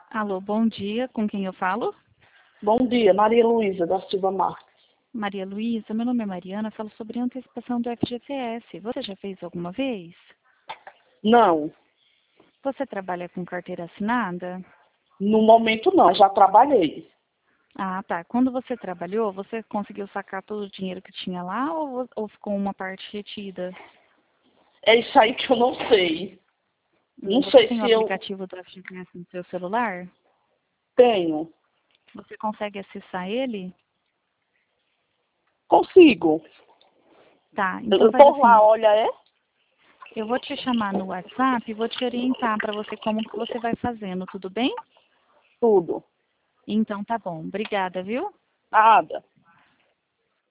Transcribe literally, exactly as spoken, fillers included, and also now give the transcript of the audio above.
Alô, bom dia. Com quem eu falo? Bom dia, Maria Luísa, da Silva Marques. Maria Luísa, meu nome é Mariana, falo sobre antecipação do F G T S. Você já fez alguma vez? Não, Você trabalha com carteira assinada? no momento não, já trabalhei. Ah, tá. Quando você trabalhou, você conseguiu sacar todo o dinheiro que tinha lá ou, ou ficou uma parte retida? É isso aí que eu não sei. Hum, Não Você sei tem o se eu aplicativo do F G T S no seu celular? tenho. Você consegue acessar ele? Consigo. Tá, então Eu faz por lá, assim. olha, é Eu vou te chamar no WhatsApp e vou te orientar para você como que você vai fazendo, tudo bem? tudo. Então tá bom. Obrigada, viu? Nada.